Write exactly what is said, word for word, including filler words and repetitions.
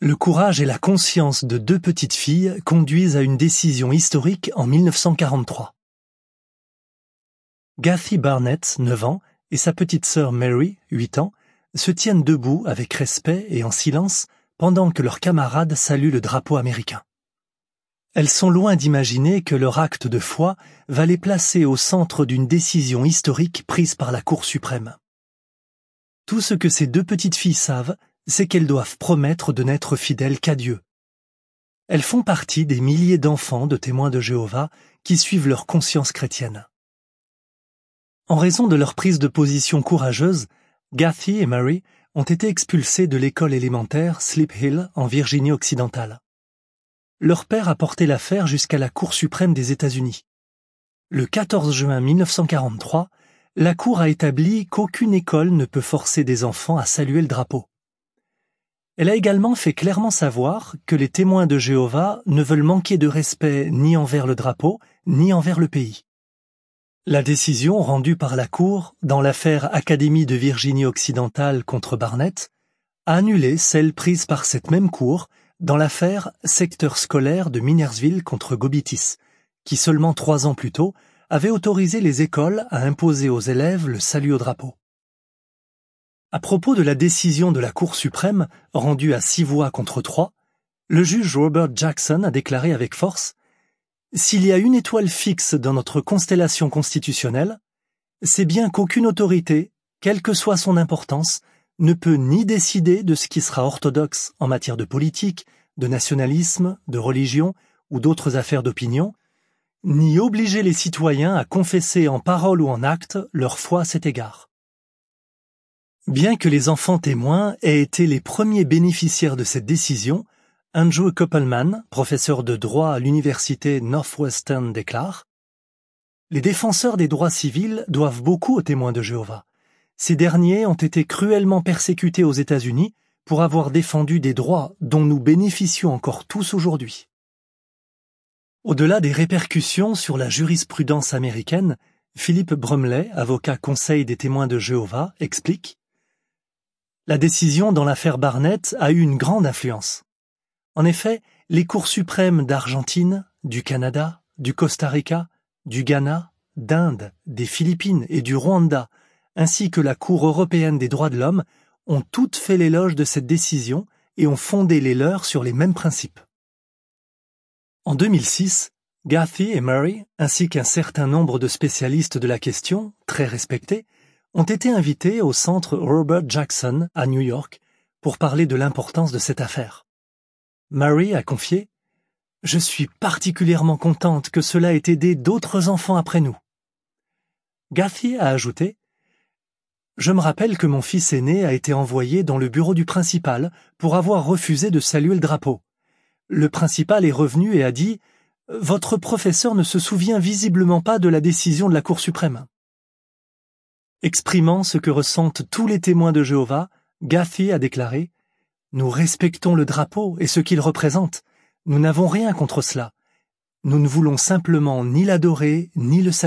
Le courage et la conscience de deux petites filles conduisent à une décision historique en mille neuf cent quarante-trois. Gathie Barnett, neuf ans, et sa petite sœur Mary, huit ans, se tiennent debout avec respect et en silence pendant que leurs camarades saluent le drapeau américain. Elles sont loin d'imaginer que leur acte de foi va les placer au centre d'une décision historique prise par la Cour suprême. Tout ce que ces deux petites filles savent, c'est qu'elles doivent promettre de n'être fidèles qu'à Dieu. Elles font partie des milliers d'enfants de témoins de Jéhovah qui suivent leur conscience chrétienne. En raison de leur prise de position courageuse, Gathie et Mary ont été expulsés de l'école élémentaire Sleep Hill en Virginie occidentale. Leur père a porté l'affaire jusqu'à la Cour suprême des États-Unis. Le quatorze juin mille neuf cent quarante-trois, la Cour a établi qu'aucune école ne peut forcer des enfants à saluer le drapeau. Elle a également fait clairement savoir que les témoins de Jéhovah ne veulent manquer de respect ni envers le drapeau, ni envers le pays. La décision rendue par la Cour dans l'affaire Académie de Virginie occidentale contre Barnett a annulé celle prise par cette même Cour dans l'affaire Secteur scolaire de Minersville contre Gobitis, qui seulement trois ans plus tôt avait autorisé les écoles à imposer aux élèves le salut au drapeau. À propos de la décision de la Cour suprême, rendue à six voix contre trois, le juge Robert Jackson a déclaré avec force « S'il y a une étoile fixe dans notre constellation constitutionnelle, c'est bien qu'aucune autorité, quelle que soit son importance, ne peut ni décider de ce qui sera orthodoxe en matière de politique, de nationalisme, de religion ou d'autres affaires d'opinion, ni obliger les citoyens à confesser en parole ou en acte leur foi à cet égard. » Bien que les enfants témoins aient été les premiers bénéficiaires de cette décision, Andrew Koppelman, professeur de droit à l'université Northwestern, déclare « Les défenseurs des droits civils doivent beaucoup aux témoins de Jéhovah. Ces derniers ont été cruellement persécutés aux États-Unis pour avoir défendu des droits dont nous bénéficions encore tous aujourd'hui. » Au-delà des répercussions sur la jurisprudence américaine, Philip Brumley, avocat conseil des témoins de Jéhovah, explique « La décision dans l'affaire Barnett a eu une grande influence. En effet, les cours suprêmes d'Argentine, du Canada, du Costa Rica, du Ghana, d'Inde, des Philippines et du Rwanda, ainsi que la Cour européenne des droits de l'homme, ont toutes fait l'éloge de cette décision et ont fondé les leurs sur les mêmes principes. » En deux mille six, Gathie et Mary, ainsi qu'un certain nombre de spécialistes de la question, très respectés, ont été invités au centre Robert Jackson à New York pour parler de l'importance de cette affaire. Mary a confié « Je suis particulièrement contente que cela ait aidé d'autres enfants après nous. » Gathie a ajouté « Je me rappelle que mon fils aîné a été envoyé dans le bureau du principal pour avoir refusé de saluer le drapeau. Le principal est revenu et a dit « Votre professeur ne se souvient visiblement pas de la décision de la Cour suprême. » Exprimant ce que ressentent tous les témoins de Jéhovah, Gathie a déclaré « Nous respectons le drapeau et ce qu'il représente. Nous n'avons rien contre cela. Nous ne voulons simplement ni l'adorer ni le saluer. »